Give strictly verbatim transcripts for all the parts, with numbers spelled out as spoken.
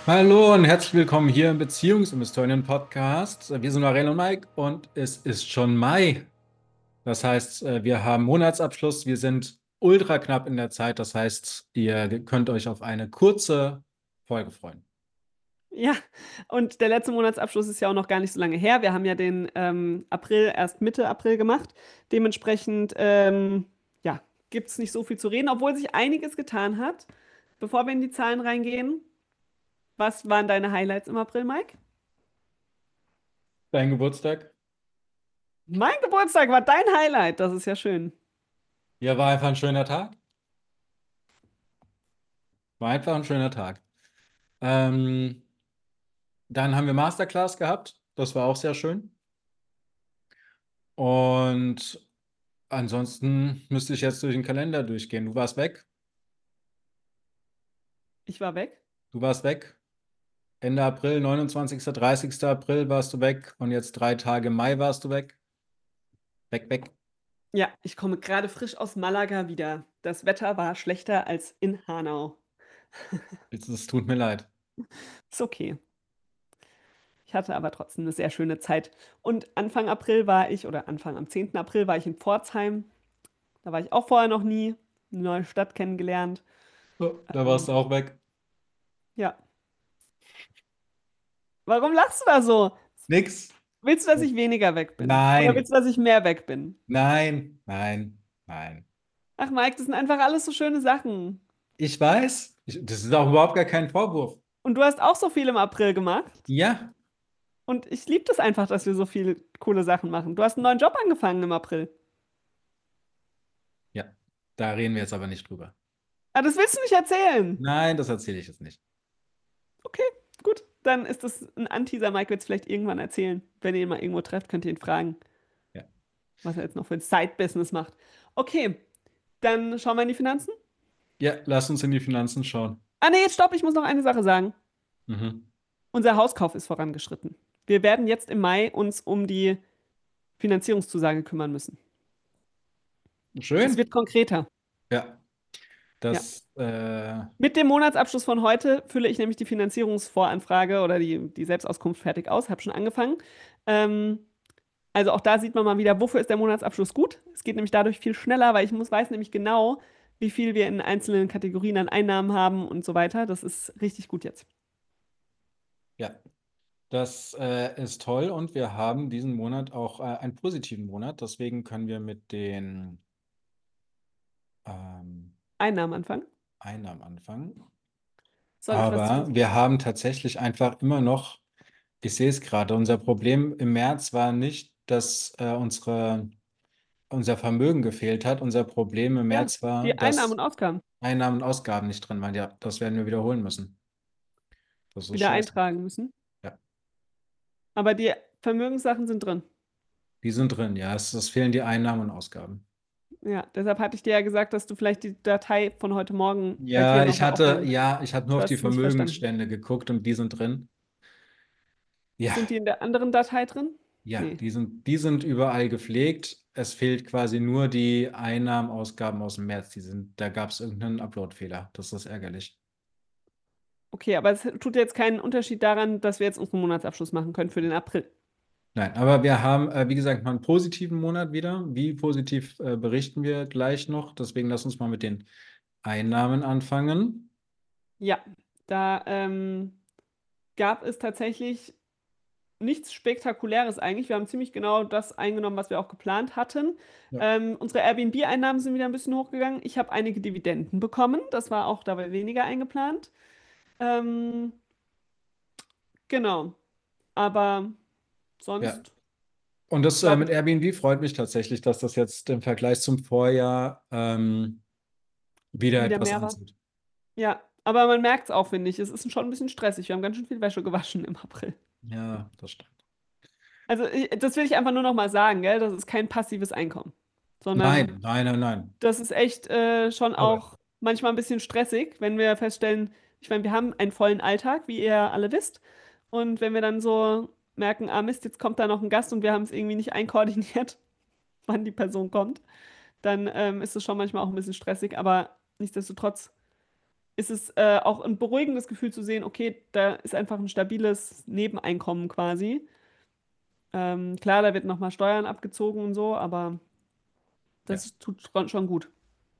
Hallo und herzlich willkommen hier im Beziehungsinvestorinnen Podcast. Wir sind Marelle und Mike und es ist schon Mai. Das heißt, äh, wir haben Monatsabschluss. Wir sind ultra knapp in der Zeit. Das heißt, ihr könnt euch auf eine kurze Folge freuen. Ja, und der letzte Monatsabschluss ist ja auch noch gar nicht so lange her. Wir haben ja den ähm, April erst Mitte April gemacht. Dementsprechend, ähm, ja, gibt es nicht so viel zu reden, obwohl sich einiges getan hat. Bevor wir in die Zahlen reingehen, was waren deine Highlights im April, Mike? Dein Geburtstag? Mein Geburtstag war dein Highlight. Das ist ja schön. Ja, war einfach ein schöner Tag. War einfach ein schöner Tag. Ähm, Dann haben wir Masterclass gehabt. Das war auch sehr schön. Und ansonsten müsste ich jetzt durch den Kalender durchgehen. Du warst weg. Ich war weg. Du warst weg. Ende April, neunundzwanzigster., dreißigster April warst du weg und jetzt drei Tage im Mai warst du weg. Weg, weg. Ja, ich komme gerade frisch aus Malaga wieder. Das Wetter war schlechter als in Hanau. Es tut mir leid. Ist okay. Ich hatte aber trotzdem eine sehr schöne Zeit. Und Anfang April war ich, oder Anfang am zehnten April war ich in Pforzheim. Da war ich auch vorher noch nie. Eine neue Stadt kennengelernt. Oh, da warst Ähm, du auch weg. ja. Warum lachst du da so? Nix. Willst du, dass ich weniger weg bin? Oder Nein, willst du, dass ich mehr weg bin? nein, nein, nein. Ach, Mike, das sind einfach alles so schöne Sachen. Ich weiß, ich, das ist auch überhaupt gar kein Vorwurf. Und du hast auch so viel im April gemacht. Ja, Und ich liebe das einfach, dass wir so viele coole Sachen machen. Du hast einen neuen Job angefangen im April. ja, da reden wir jetzt aber nicht drüber. Ah, das willst du nicht erzählen. Nein, das erzähle ich jetzt nicht. Okay, gut. Dann ist das ein Anteaser. Mike wird es vielleicht irgendwann erzählen. Wenn ihr ihn mal irgendwo trefft, könnt ihr ihn fragen, Ja, was er jetzt noch für ein Side-Business macht. Okay, dann schauen wir in die Finanzen. ja, lass uns in die Finanzen schauen. Ah, nee, jetzt stopp, ich muss noch eine Sache sagen. Mhm. Unser Hauskauf ist vorangeschritten. Wir werden jetzt im Mai uns um die Finanzierungszusage kümmern müssen. Es Schön. wird konkreter. Ja, Ja. das, äh, Mit dem Monatsabschluss von heute fülle ich nämlich die Finanzierungsvoranfrage oder die, die Selbstauskunft fertig aus, habe schon angefangen. Ähm, also auch da sieht man mal wieder, wofür ist der Monatsabschluss gut. Es geht nämlich dadurch viel schneller, weil ich muss, weiß nämlich genau, wie viel wir in einzelnen Kategorien an Einnahmen haben und so weiter. Das ist richtig gut jetzt. ja. Das äh, ist toll und wir haben diesen Monat auch äh, einen positiven Monat. Deswegen können wir mit den ähm, Einnahmen anfangen. Einnahmen anfangen. Soll ich was zu Aber wir haben tatsächlich einfach immer noch, ich sehe es gerade, unser Problem im März war nicht, dass äh, unsere, unser Vermögen gefehlt hat. Unser Problem im Ja, März war, die Einnahmen und dass Ausgaben Einnahmen und Ausgaben nicht drin waren. Ja, das werden wir wiederholen müssen. Das ist wieder scheiße. eintragen müssen. Ja, Aber die Vermögenssachen sind drin. die sind drin. Ja, es, es fehlen die Einnahmen und Ausgaben. Ja, deshalb hatte ich dir ja gesagt, dass du vielleicht die Datei von heute Morgen bei dir Ja, ich nochmal hatte, aufräumen kannst. ja, ich hatte nur Du auf hast die es nicht verstanden. Vermögensstände geguckt und die sind drin. Ja, Sind die in der anderen Datei drin? ja, Nee. die sind, die sind überall gepflegt. Es fehlt quasi nur die Einnahmen, Ausgaben aus dem März. Die sind, da gab es irgendeinen Upload-Fehler. Das ist ärgerlich. Okay, aber es tut jetzt keinen Unterschied daran, dass wir jetzt unseren Monatsabschluss machen können für den April. Nein, aber wir haben, äh, wie gesagt, mal einen positiven Monat wieder. Wie positiv äh, berichten wir gleich noch. Deswegen lass uns mal mit den Einnahmen anfangen. Ja, da ähm, gab es tatsächlich nichts Spektakuläres eigentlich. Wir haben ziemlich genau das eingenommen, was wir auch geplant hatten. Ja. Ähm, unsere Airbnb-Einnahmen sind wieder ein bisschen hochgegangen. Ich habe einige Dividenden bekommen. Das war auch dabei weniger eingeplant. Ähm, genau. Aber Ja. sonst, Und das äh, glaube mit ich, Airbnb freut mich tatsächlich, dass das jetzt im Vergleich zum Vorjahr ähm, wieder wieder etwas mehr war. anzieht. Ja, aber man merkt es auch, finde ich. Es ist schon ein bisschen stressig. Wir haben ganz schön viel Wäsche gewaschen im April. Ja, das stimmt. Also, ich, das will ich einfach nur noch mal sagen, gell? Das ist kein passives Einkommen, sondern Nein, nein, nein, nein. das ist echt äh, schon Aber auch manchmal ein bisschen stressig, wenn wir feststellen, ich meine, wir haben einen vollen Alltag, wie ihr alle wisst. Und wenn wir dann so merken, ah Mist, jetzt kommt da noch ein Gast und wir haben es irgendwie nicht einkoordiniert, wann die Person kommt, dann ähm, ist es schon manchmal auch ein bisschen stressig, aber nichtsdestotrotz. ist es äh, auch ein beruhigendes Gefühl zu sehen, okay, da ist einfach ein stabiles Nebeneinkommen quasi. Ähm, klar, da wird nochmal Steuern abgezogen und so, aber Ja, das tut schon schon gut.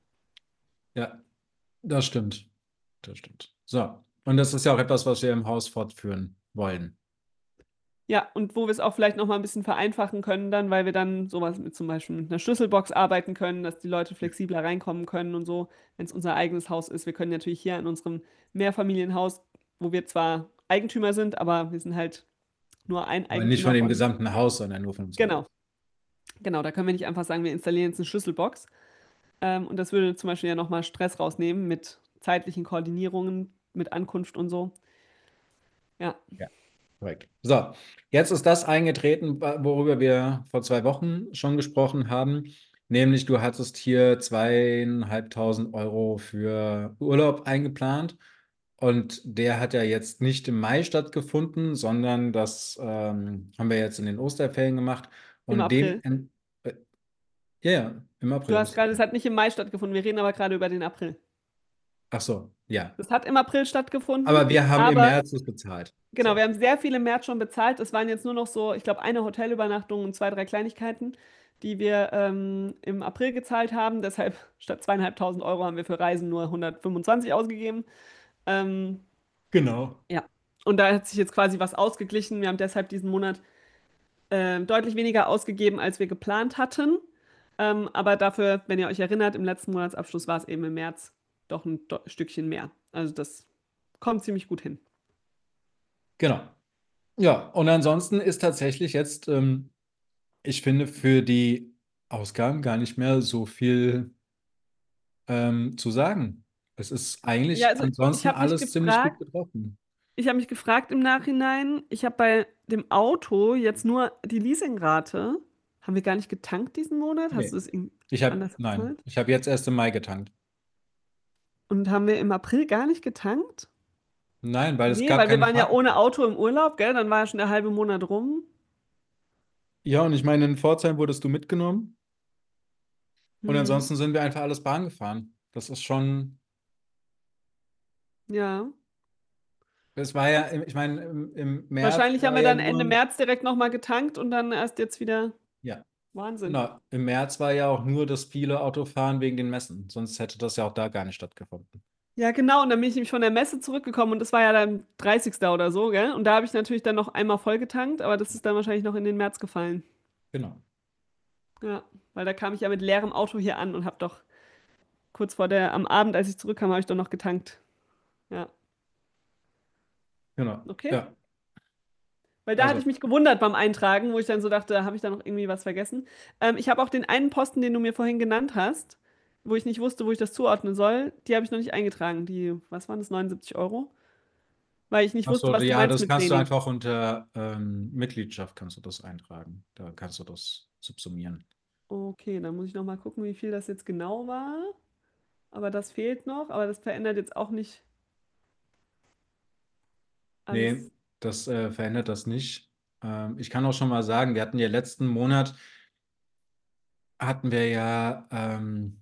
ja, das stimmt. Das stimmt. So. Und das ist ja auch etwas, was wir im Haus fortführen wollen. Ja, und wo wir es auch vielleicht noch mal ein bisschen vereinfachen können dann, weil wir dann sowas mit zum Beispiel mit einer Schlüsselbox arbeiten können, dass die Leute Ja. flexibler reinkommen können und so, wenn es unser eigenes Haus ist. Wir können natürlich hier in unserem Mehrfamilienhaus, wo wir zwar Eigentümer sind, aber wir sind halt nur ein Aber nicht von Eigentümer dem von. gesamten Haus, sondern nur von unserem Genau, Haus. genau, da können wir nicht einfach sagen, wir installieren jetzt eine Schlüsselbox. Ähm, und das würde zum Beispiel ja noch mal Stress rausnehmen mit zeitlichen Koordinierungen, mit Ankunft und so. Ja, Ja, korrekt. So, jetzt ist das eingetreten, wa- worüber wir vor zwei Wochen schon gesprochen haben. Nämlich, du hattest hier zweieinhalbtausend Euro für Urlaub eingeplant. Und der hat ja jetzt nicht im Mai stattgefunden, sondern das ähm, haben wir jetzt in den Osterferien gemacht. im Und dem, April. en- äh, ja, ja, im Du April. hast gerade, es hat nicht im Mai stattgefunden, wir reden aber gerade über den April. Ach so, ja. Das hat im April stattgefunden, Aber wir haben im aber März es bezahlt. genau, So, wir haben sehr viel im März schon bezahlt. Es waren jetzt nur noch so, ich glaube, eine Hotelübernachtung und zwei, drei Kleinigkeiten, die wir ähm, im April gezahlt haben. Deshalb statt zweieinhalbtausend Euro haben wir für Reisen nur hundertfünfundzwanzig ausgegeben. Ähm, genau. ja, und da hat sich jetzt quasi was ausgeglichen. Wir haben deshalb diesen Monat ähm, deutlich weniger ausgegeben, als wir geplant hatten. Ähm, aber dafür, wenn ihr euch erinnert, im letzten Monatsabschluss war es eben im März doch ein do- Stückchen mehr. Also das kommt ziemlich gut hin. Genau. Ja, und ansonsten ist tatsächlich jetzt, ähm, ich finde, für die Ausgaben gar nicht mehr so viel ähm, zu sagen. Es ist Ja, eigentlich also ich ansonsten habe mich alles ziemlich gut gefragt, getroffen. ich habe mich gefragt im Nachhinein, ich habe bei dem Auto jetzt nur die Leasingrate. Haben wir gar nicht getankt diesen Monat? Hast du Nee. das irgendwie Ich habe, anders nein, bezahlt? ich habe jetzt erst im Mai getankt. Und haben wir im April gar nicht getankt? Nein, weil es Nee, gab weil wir keine waren ja Fahrt ohne mehr. Auto im Urlaub, gell? Dann war ja schon der halbe Monat rum. Ja, und ich meine, in Pforzheim wurdest du mitgenommen und Hm, ansonsten sind wir einfach alles Bahn gefahren. Das ist schon, ja. es war ja, ich meine, im, im März Wahrscheinlich haben war wir ja dann Ende nur, März direkt nochmal getankt und dann erst jetzt wieder ja, Wahnsinn. genau, im März war ja auch nur das viele Autofahren wegen den Messen. Sonst hätte das ja auch da gar nicht stattgefunden. Ja, genau. Und dann bin ich nämlich von der Messe zurückgekommen und das war ja dann dreißigsten oder so, gell? Und da habe ich natürlich dann noch einmal voll getankt, aber das ist dann wahrscheinlich noch in den März gefallen. Genau, Ja, weil da kam ich ja mit leerem Auto hier an und habe doch kurz vor der, am Abend, als ich zurückkam, habe ich doch noch getankt. Ja, genau, okay. ja. Weil da hatte ich Also, mich gewundert beim Eintragen, wo ich dann so dachte, habe ich da noch irgendwie was vergessen? Ähm, ich habe auch den einen Posten, den du mir vorhin genannt hast, wo ich nicht wusste, wo ich das zuordnen soll, die habe ich noch nicht eingetragen. Die, was waren das, neunundsiebzig Euro? Weil ich nicht ach wusste, so, was du ja, meinst das mit kannst du wenig. einfach unter ähm, Mitgliedschaft kannst du das eintragen. Da kannst du das subsumieren. Okay, dann muss ich noch mal gucken, wie viel das jetzt genau war. Aber das fehlt noch, aber das verändert jetzt auch nicht Nee, alles. das äh, verändert das nicht. Ähm, ich kann auch schon mal sagen, wir hatten ja letzten Monat, hatten wir ja ähm,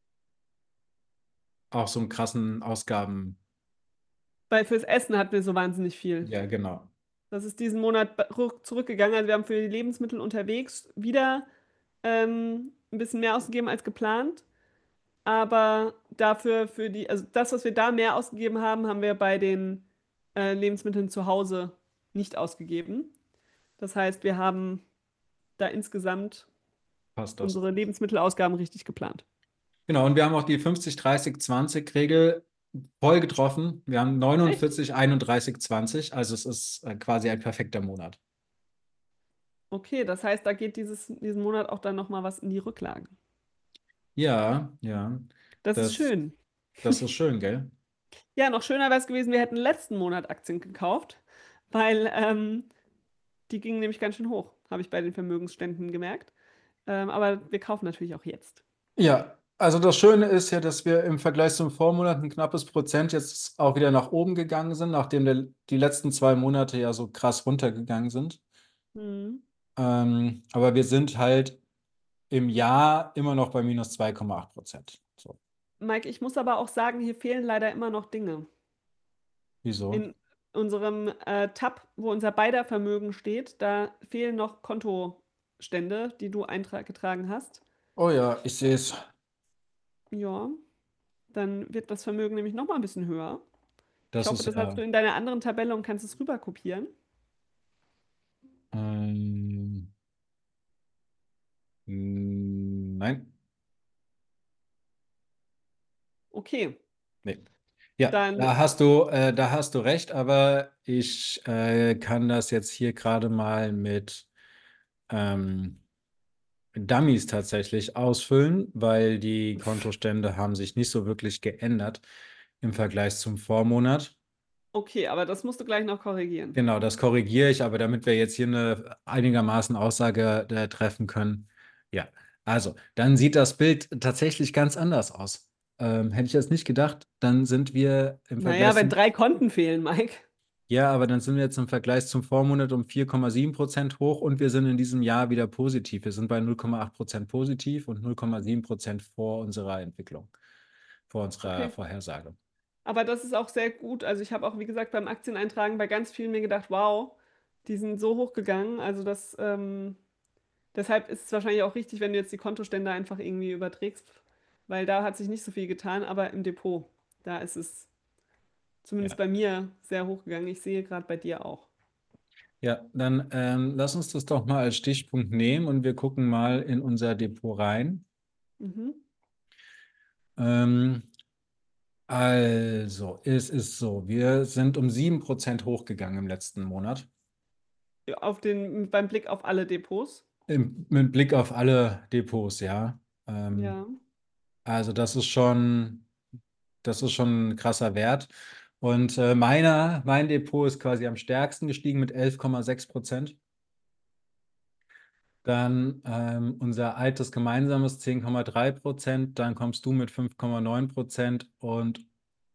auch so einen krassen Ausgaben. Weil fürs Essen hatten wir so wahnsinnig viel. Ja, genau. Das ist diesen Monat be- ruck- zurückgegangen. Also wir haben für die Lebensmittel unterwegs wieder ähm, ein bisschen mehr ausgegeben als geplant. Aber dafür für die, also das, was wir da mehr ausgegeben haben, haben wir bei den äh, Lebensmitteln zu Hause nicht ausgegeben. Das heißt, wir haben da insgesamt Passt das. unsere Lebensmittelausgaben richtig geplant. Genau, und wir haben auch die fünfzig dreißig zwanzig Regel voll getroffen. Wir haben Echt? neunundvierzig einunddreißig zwanzig, also es ist äh, quasi ein perfekter Monat. Okay, das heißt, da geht dieses, diesen Monat auch dann nochmal was in die Rücklagen. Ja, ja, Das ist das, schön. das ist schön, gell? Ja, noch schöner wäre es gewesen, wir hätten letzten Monat Aktien gekauft, weil ähm, die gingen nämlich ganz schön hoch, habe ich bei den Vermögensständen gemerkt. Ähm, aber wir kaufen natürlich auch jetzt. Ja, also das Schöne ist ja, dass wir im Vergleich zum Vormonat ein knappes Prozent jetzt auch wieder nach oben gegangen sind, nachdem der, die letzten zwei Monate ja so krass runtergegangen sind. Mhm. Ähm, aber wir sind halt im Jahr immer noch bei minus zwei Komma acht Prozent. So. Mike, ich muss aber auch sagen, hier fehlen leider immer noch Dinge. Wieso? In unserem äh, Tab, wo unser beider Vermögen steht, da fehlen noch Kontostände, die du eingetragen hast. Oh ja, ich sehe es. Ja, dann wird das Vermögen nämlich noch mal ein bisschen höher. Ich Das hoffe, ist das hast du ja. in deiner anderen Tabelle und kannst es rüber kopieren. Ähm, mm, nein. Okay, Nee. Ja, dann, da hast du, äh, da hast du recht, aber ich äh, kann das jetzt hier gerade mal mit ähm, Dummies tatsächlich ausfüllen, weil die Kontostände haben sich nicht so wirklich geändert im Vergleich zum Vormonat. okay, aber das musst du gleich noch korrigieren. Genau, das korrigiere ich, aber damit wir jetzt hier eine einigermaßen Aussage äh, treffen können, ja. Also, dann sieht das Bild tatsächlich ganz anders aus. Ähm, hätte ich jetzt nicht gedacht, dann sind wir im Naja, Vergleich wenn zum, drei Konten fehlen, Mike. ja, aber dann sind wir jetzt im Vergleich zum Vormonat um vier Komma sieben Prozent hoch und wir sind in diesem Jahr wieder positiv. Wir sind bei null Komma acht Prozent positiv und null Komma sieben Prozent vor unserer Entwicklung, vor unserer Okay. Vorhersage. Aber das ist auch sehr gut. Also ich habe auch, wie gesagt, beim Aktieneintragen bei ganz vielen mir gedacht, wow, die sind so hoch gegangen. Also das, ähm, deshalb ist es wahrscheinlich auch richtig, wenn du jetzt die Kontostände einfach irgendwie überträgst, weil da hat sich nicht so viel getan, aber im Depot, da ist es zumindest Ja. bei mir sehr hoch gegangen. Ich sehe gerade bei dir auch. Ja, dann ähm, lass uns das doch mal als Stichpunkt nehmen und wir gucken mal in unser Depot rein. Mhm. Ähm, also, es ist so, wir sind um sieben Prozent hochgegangen im letzten Monat. Auf den, beim Blick auf alle Depots. Im, mit Blick auf alle Depots, ja. Ähm, Ja. also, das ist schon, das ist schon ein krasser Wert. Und äh, meiner, mein Depot ist quasi am stärksten gestiegen mit elf Komma sechs Prozent. Dann ähm, unser altes gemeinsames zehn Komma drei Prozent. Dann kommst du mit fünf Komma neun Prozent und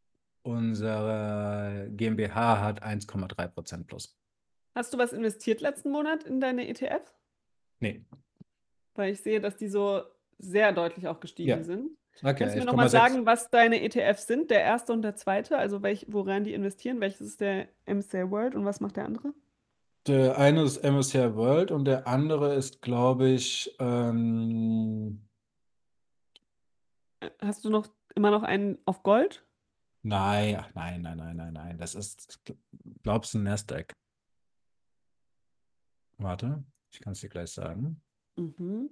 unsere GmbH hat eins Komma drei Prozent plus. Hast du was investiert letzten Monat in deine E T Fs? Nee, Weil ich sehe, dass die so sehr deutlich auch gestiegen ja, sind. okay, Kannst du mir noch mal elf Komma sechs. sagen, was deine E T Fs sind, der erste und der zweite? Also welch, woran die investieren? Welches ist der M S C I World und was macht der andere? Der eine ist M S C I World und der andere ist, glaube ich, ähm, Äh, Hast du noch immer noch einen auf Gold? nein, ach, nein, nein, nein, nein, nein. Das ist, glaubst du, Nasdaq? Warte, ich kann es dir gleich sagen. Mhm.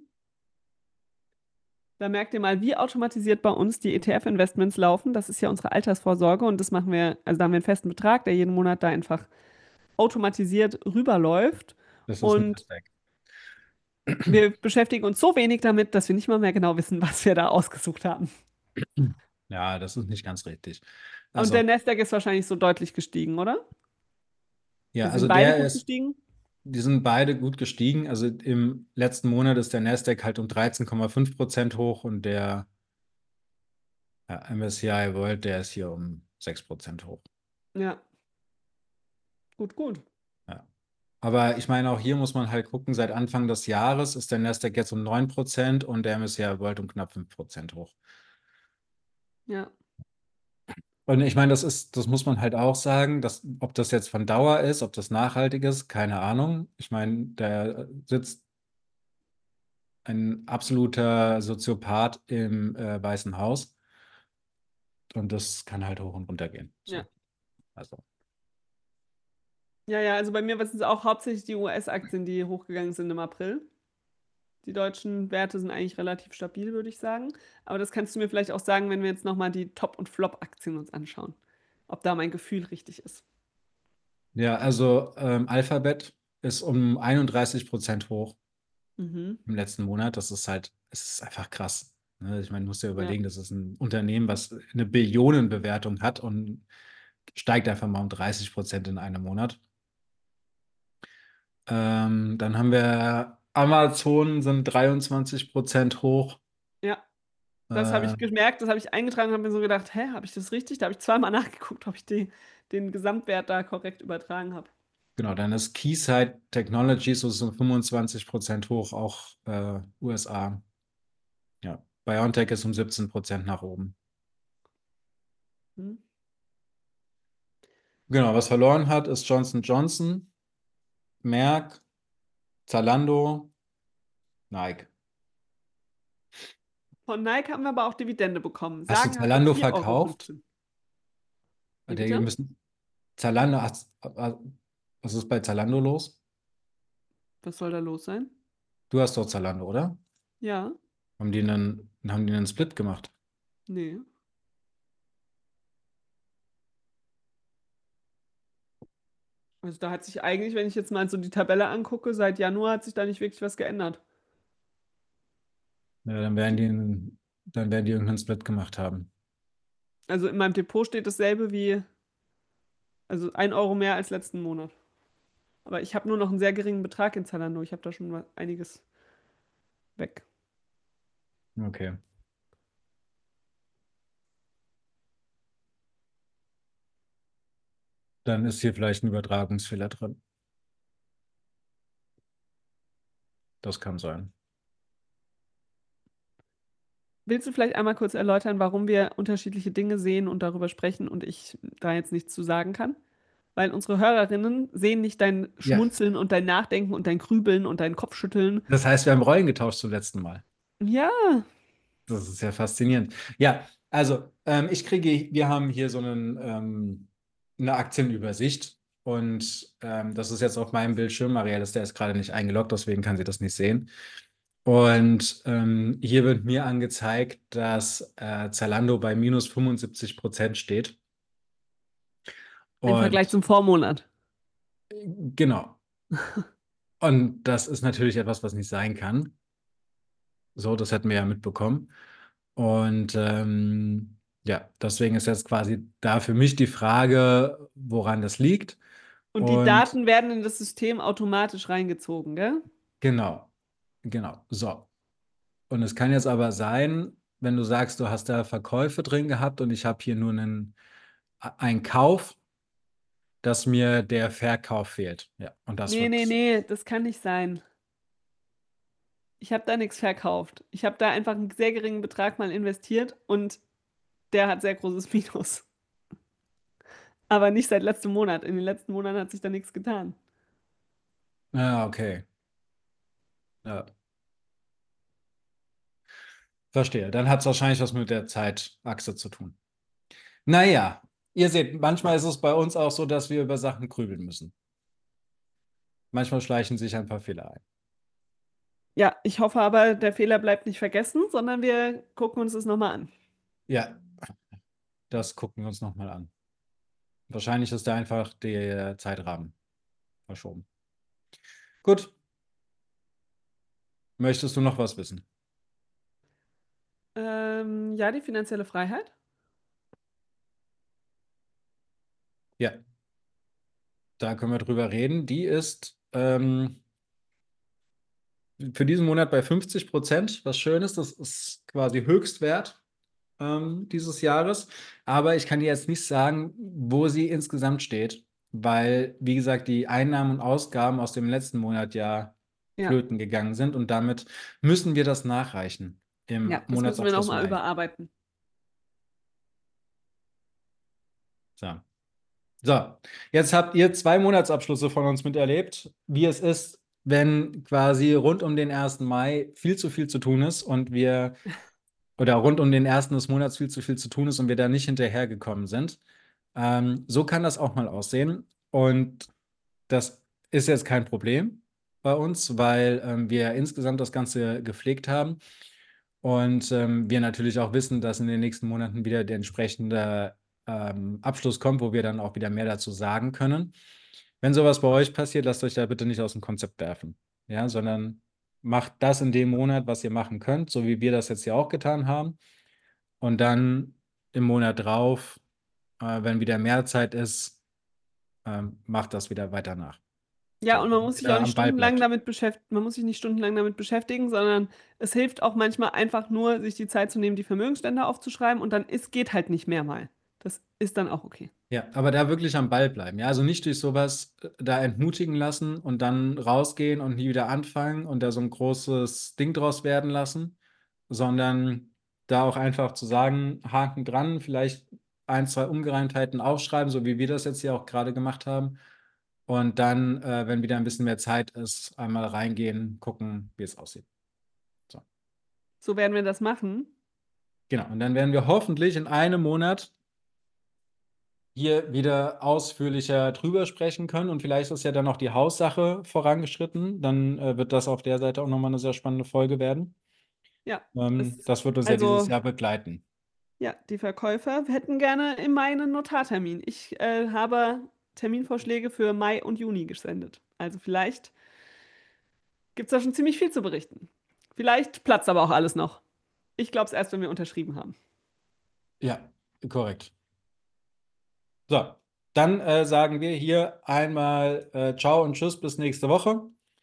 Da merkt ihr mal, wie automatisiert bei uns die E T F-Investments laufen. Das ist ja unsere Altersvorsorge und das machen wir, also da haben wir einen festen Betrag, der jeden Monat da einfach automatisiert rüberläuft. Das ist Und Nasdaq. wir beschäftigen uns so wenig damit, dass wir nicht mal mehr genau wissen, was wir da ausgesucht haben. Ja, das ist nicht ganz richtig. Und der Also, Nasdaq ist wahrscheinlich so deutlich gestiegen, oder? ja, Also sind also beide der gut ist, gestiegen? die sind beide gut gestiegen. Also im letzten Monat ist der Nasdaq halt um dreizehn Komma fünf Prozent hoch und der ja, M S C I World, der ist hier um sechs Prozent hoch. Ja, gut, gut. Ja. Aber ich meine, auch hier muss man halt gucken, seit Anfang des Jahres ist der Nasdaq jetzt um neun Prozent und der M S C I World um knapp fünf Prozent hoch. Ja, Und ich meine, das ist, das muss man halt auch sagen, dass, ob das jetzt von Dauer ist, ob das nachhaltig ist, keine Ahnung. Ich meine, da sitzt ein absoluter Soziopath im äh, Weißen Haus und das kann halt hoch und runter gehen. ja. So, also, Ja, ja, also bei mir waren es auch hauptsächlich die U S-Aktien, die hochgegangen sind im April. Die deutschen Werte sind eigentlich relativ stabil, würde ich sagen. Aber das kannst du mir vielleicht auch sagen, wenn wir jetzt nochmal die Top- und Flop-Aktien uns anschauen. Ob da mein Gefühl richtig ist. ja, also ähm, Alphabet ist um einunddreißig Prozent hoch Mhm. im letzten Monat. Das ist halt, es ist einfach krass. Ne? Ich meine, du musst dir Ja, überlegen, das ist ein Unternehmen, was eine Billionenbewertung hat und steigt einfach mal um dreißig Prozent in einem Monat. Ähm, dann haben wir Amazon sind dreiundzwanzig Prozent hoch. ja. Das habe Äh, ich gemerkt, das habe ich eingetragen und habe mir so gedacht, hä, habe ich das richtig? Da habe ich zweimal nachgeguckt, ob ich die, den Gesamtwert da korrekt übertragen habe. genau, dann ist Keysight Technologies so so fünfundzwanzig Prozent hoch, auch äh, U S A. Ja, BioNTech ist um siebzehn Prozent nach oben. Hm. Genau, was verloren hat, ist Johnson Johnson, Merck, Zalando, Nike. Von Nike haben wir aber auch Dividende bekommen. Hast du Sagenhafte Zalando vier Euro verkauft? fünfzehn. Wie Die bitte? müssen, Zalando, hast, was ist bei Zalando los? Was soll da los sein? Du hast doch Zalando, oder? Ja, Haben die einen, haben die einen Split gemacht? nee. Also da hat sich eigentlich, wenn ich jetzt mal so die Tabelle angucke, seit Januar hat sich da nicht wirklich was geändert. Ja, dann werden die, einen- dann werden die irgendeinen Split gemacht haben. Also in meinem Depot steht dasselbe wie, also ein Euro mehr als letzten Monat. Aber ich habe nur noch einen sehr geringen Betrag in Zalando. Ich habe da schon mal einiges weg. Okay. Dann ist hier vielleicht ein Übertragungsfehler drin. Das kann sein. Willst du vielleicht einmal kurz erläutern, warum wir unterschiedliche Dinge sehen und darüber sprechen und ich da jetzt nichts zu sagen kann? Weil unsere Hörerinnen sehen nicht dein Ja. Schmunzeln und dein Nachdenken und dein Grübeln und dein Kopfschütteln. Das heißt, wir haben Rollen getauscht zum letzten Mal. Ja, Das ist ja faszinierend. Ja, also ähm, ich kriege, wir haben hier so einen, ähm, eine Aktienübersicht und ähm, das ist jetzt auf meinem Bildschirm. Marielle ist, der ist gerade nicht eingeloggt, deswegen kann sie das nicht sehen. Und ähm, hier wird mir angezeigt, dass äh, Zalando bei minus fünfundsiebzig Prozent steht. im Vergleich Und zum Vormonat. genau. Und das ist natürlich etwas, was nicht sein kann. So, das hätten wir ja mitbekommen. Und ähm, ja, deswegen ist jetzt quasi da für mich die Frage, woran das liegt. Und die Und Daten werden in das System automatisch reingezogen, gell? genau, genau, so. Und es kann jetzt aber sein, wenn du sagst, du hast da Verkäufe drin gehabt und ich habe hier nur einen, einen Kauf, dass mir der Verkauf fehlt. Ja, und das Nee, nee, wird, nee, das kann nicht sein. Ich habe da nichts verkauft. Ich habe da einfach einen sehr geringen Betrag mal investiert und der hat sehr großes Minus. Aber nicht seit letztem Monat. In den letzten Monaten hat sich da nichts getan. ja, okay. Ja, verstehe. Dann hat es wahrscheinlich was mit der Zeitachse zu tun. Naja, ihr seht, manchmal ist es bei uns auch so, dass wir über Sachen grübeln müssen. Manchmal schleichen sich ein paar Fehler ein. Ja, ich hoffe aber, der Fehler bleibt nicht vergessen, sondern wir gucken uns das nochmal an. Ja, das gucken wir uns nochmal an. Wahrscheinlich ist da einfach der Zeitrahmen verschoben. Gut, möchtest du noch was wissen? Ähm, ja, die finanzielle Freiheit. Ja, da können wir drüber reden. Die ist ähm, für diesen Monat bei fünfzig Prozent, was schön ist. Das ist quasi Höchstwert ähm, dieses Jahres. Aber ich kann dir jetzt nicht sagen, wo sie insgesamt steht, weil, wie gesagt, die Einnahmen und Ausgaben aus dem letzten Monat ja Ja, flöten gegangen sind und damit müssen wir das nachreichen im ja, das müssen wir Monatsabschluss nochmal Mai. überarbeiten. So. So, jetzt habt ihr zwei Monatsabschlüsse von uns miterlebt, wie es ist, wenn quasi rund um den ersten Mai viel zu viel zu tun ist und wir, oder rund um den ersten des Monats viel zu viel zu tun ist und wir da nicht hinterhergekommen sind. Ähm, so kann das auch mal aussehen. Und das ist jetzt kein Problem bei uns, weil ähm, wir insgesamt das Ganze gepflegt haben und ähm, wir natürlich auch wissen, dass in den nächsten Monaten wieder der entsprechende ähm, Abschluss kommt, wo wir dann auch wieder mehr dazu sagen können. Wenn sowas bei euch passiert, lasst euch da bitte nicht aus dem Konzept werfen, ja, sondern macht das in dem Monat, was ihr machen könnt, so wie wir das jetzt ja auch getan haben. Und dann im Monat drauf, äh, wenn wieder mehr Zeit ist, ähm, macht das wieder weiter nach. Ja, So, und man damit muss ihr sich auch da nicht am Ball stundenlang bleibt. damit beschäftigen, man muss sich nicht stundenlang damit beschäftigen, sondern es hilft auch manchmal einfach nur, sich die Zeit zu nehmen, die Vermögensstände aufzuschreiben und dann ist, geht halt nicht mehr mal. Das ist dann auch okay. Ja, aber da wirklich am Ball bleiben. Ja, also nicht durch sowas äh, da entmutigen lassen und dann rausgehen und nie wieder anfangen und da so ein großes Ding draus werden lassen, sondern da auch einfach zu sagen, Haken dran, vielleicht ein, zwei Ungereimtheiten aufschreiben, so wie wir das jetzt hier auch gerade gemacht haben. Und dann, äh, wenn wieder ein bisschen mehr Zeit ist, einmal reingehen, gucken, wie es aussieht. So, So werden wir das machen. genau. Und dann werden wir hoffentlich in einem Monat hier wieder ausführlicher drüber sprechen können. Und vielleicht ist ja dann noch die Haussache vorangeschritten. Dann äh, wird das auf der Seite auch nochmal eine sehr spannende Folge werden. Ja, Ähm, es, das wird uns ja dieses also Jahr begleiten. ja, die Verkäufer hätten gerne im Mai einen Notartermin. Ich äh, habe Terminvorschläge für Mai und Juni gesendet. Also vielleicht gibt es da schon ziemlich viel zu berichten. Vielleicht platzt aber auch alles noch. Ich glaube es erst, wenn wir unterschrieben haben. Ja, korrekt. So, dann äh, sagen wir hier einmal äh, Ciao und Tschüss bis nächste Woche.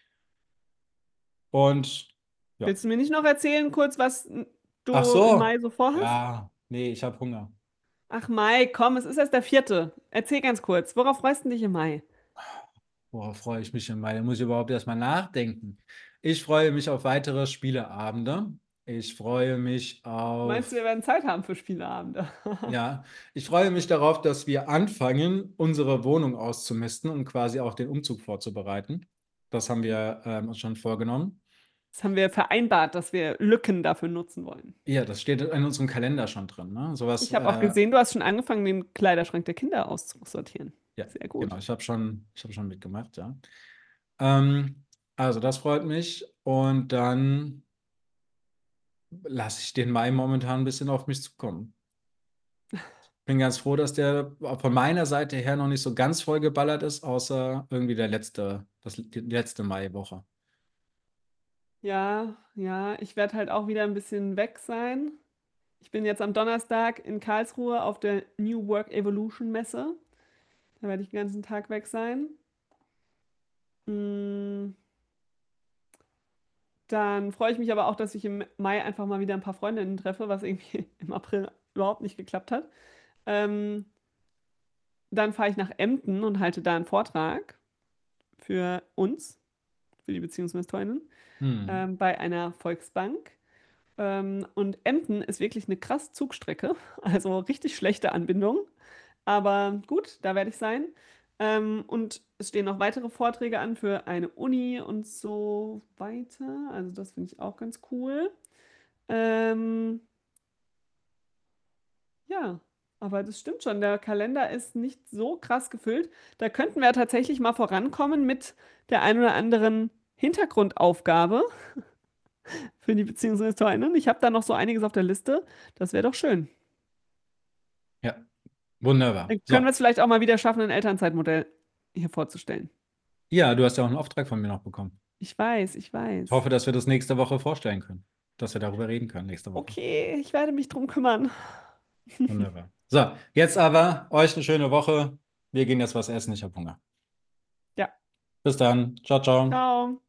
Und ja. Willst du mir nicht noch erzählen, kurz, was n- Ach du im Mai so. so vorhast? Ja, nee, ich habe Hunger. Ach, Mai, komm, es ist erst der vierte. Erzähl ganz kurz, worauf freust du dich im Mai? Worauf freue ich mich im Mai? Da muss ich überhaupt erstmal nachdenken. Ich freue mich auf weitere Spieleabende. Ich freue mich Meinst du, wir auf, werden Zeit haben für Spieleabende? ja, ich freue mich darauf, dass wir anfangen, unsere Wohnung auszumisten und quasi auch den Umzug vorzubereiten. Das haben wir ähm, uns schon vorgenommen. Das haben wir vereinbart, dass wir Lücken dafür nutzen wollen. Ja, das steht in unserem Kalender schon drin, ne? Sowas, Ich habe auch äh, gesehen, du hast schon angefangen, den Kleiderschrank der Kinder auszusortieren. ja, Sehr genau, gut. ich habe schon, ich habe schon mitgemacht, ja. Ähm, also das freut mich und dann lasse ich den Mai momentan ein bisschen auf mich zukommen. Bin ganz froh, dass der von meiner Seite her noch nicht so ganz voll geballert ist, außer irgendwie der letzte, das, die letzte Maiwoche. Ja, ja, ich werde halt auch wieder ein bisschen weg sein. Ich bin jetzt am Donnerstag in Karlsruhe auf der New Work Evolution Messe. Da werde ich den ganzen Tag weg sein. Mm, Dann freue ich mich aber auch, dass ich im Mai einfach mal wieder ein paar Freundinnen treffe, was irgendwie im April überhaupt nicht geklappt hat. Ähm, Dann fahre ich nach Emden und halte da einen Vortrag für uns, für die Beziehungsmentorinnen, Hm. ähm, bei einer Volksbank. Ähm, und Emden ist wirklich eine krass Zugstrecke, also richtig schlechte Anbindung. Aber gut, da werde ich sein. Ähm, und es stehen noch weitere Vorträge an für eine Uni und so weiter. Also das finde ich auch ganz cool. Ähm, ja, aber das stimmt schon. Der Kalender ist nicht so krass gefüllt. Da könnten wir tatsächlich mal vorankommen mit der ein oder anderen Hintergrundaufgabe für die BeziehungshistorInnen. Ich habe da noch so einiges auf der Liste. Das wäre doch schön. Ja, wunderbar. Dann können wir So, es vielleicht auch mal wieder schaffen, ein Elternzeitmodell hier vorzustellen. ja, du hast ja auch einen Auftrag von mir noch bekommen. Ich weiß, ich Ich weiß. hoffe, dass wir das nächste Woche vorstellen können, dass wir darüber reden können nächste Woche. Okay, ich werde mich drum kümmern. Wunderbar. So, jetzt aber euch eine schöne Woche. Wir gehen jetzt was essen. Ich habe Hunger. Ja, Bis dann. Ciao, ciao. ciao.